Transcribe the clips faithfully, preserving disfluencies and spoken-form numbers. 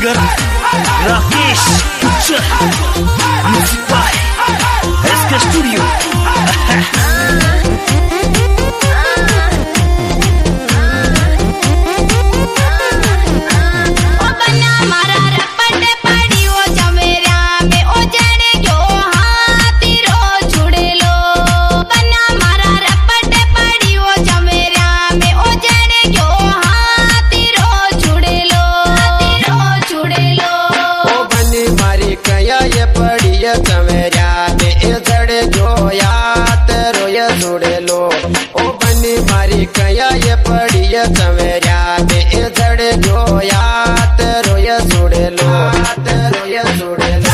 Singer Rakesh music by SK studio. कया ये पड़िया चमेरा में इधर जो यात रोय सुड़े लो रोय सुड़े लो।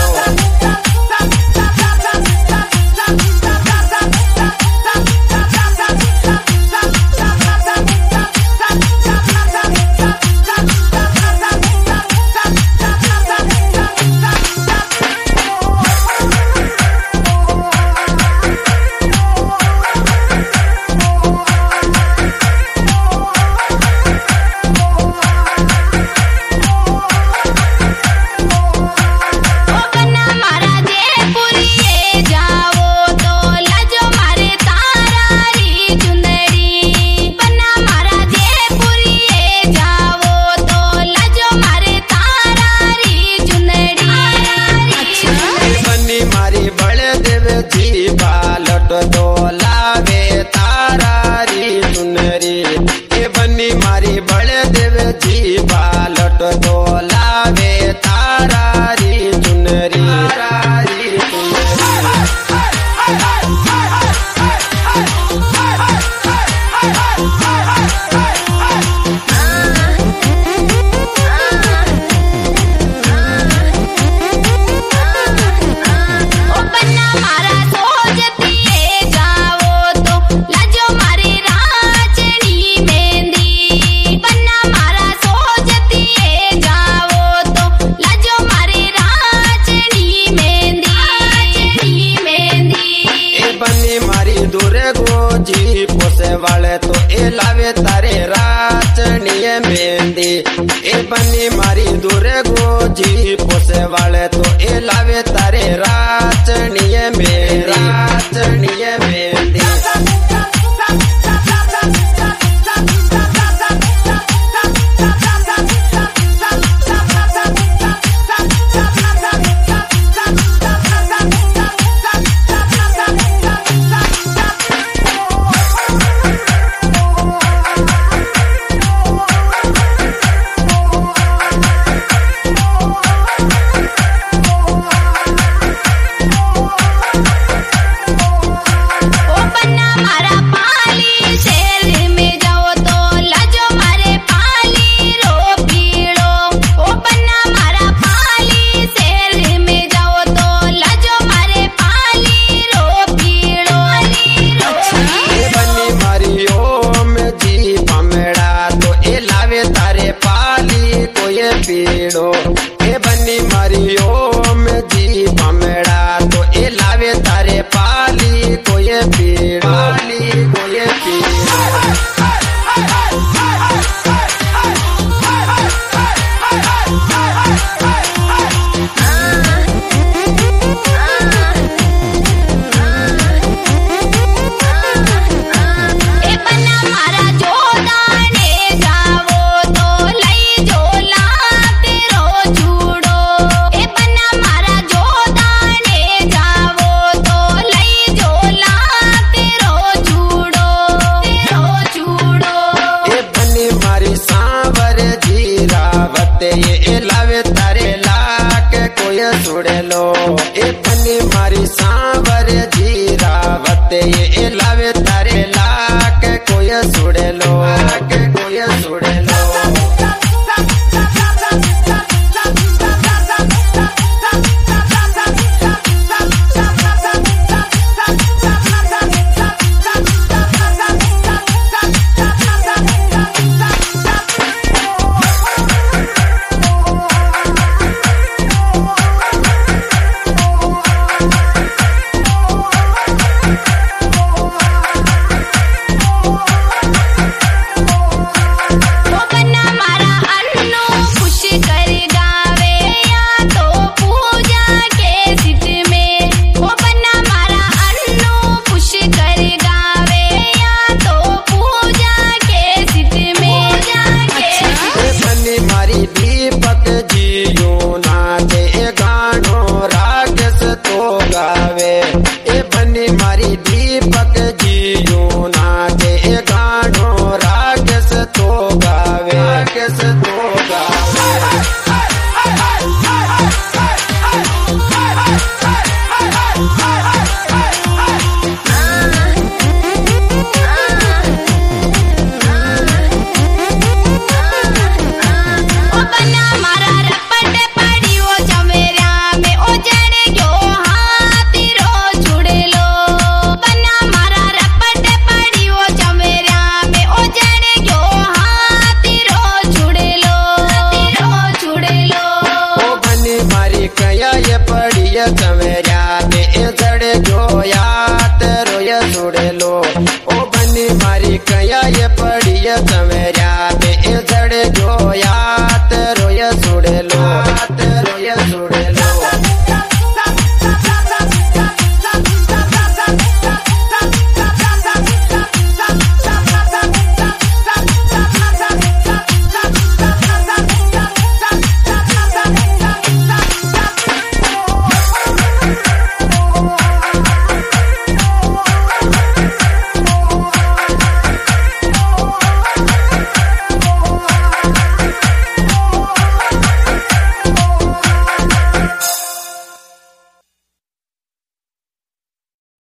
वाले तो ए लावे तारे राचनीय मेहंदी ए बनी मारी दूरे गोजी पोसे वाले तो ए लावे तारे राचनीय मेहंदी राचनीय मेहंदी। पीड़ो ए बनी मारियो में जी पमेड़ा तो ए लावे तारे पाली कोई पीड़ो पाली कोई पीड़ो। ये लावे तारे लाक कोई सुड़े लो ए बनी मारी सांवर जीरावत ये लावे तारे लाक कोई सुड़े लो कोई सुड़े लो। केस धोगा। चमेरिया में जड़े जोया तेरो ये छुड़े लो। ओ बनी मारी कया ये पड़ी चमेरिया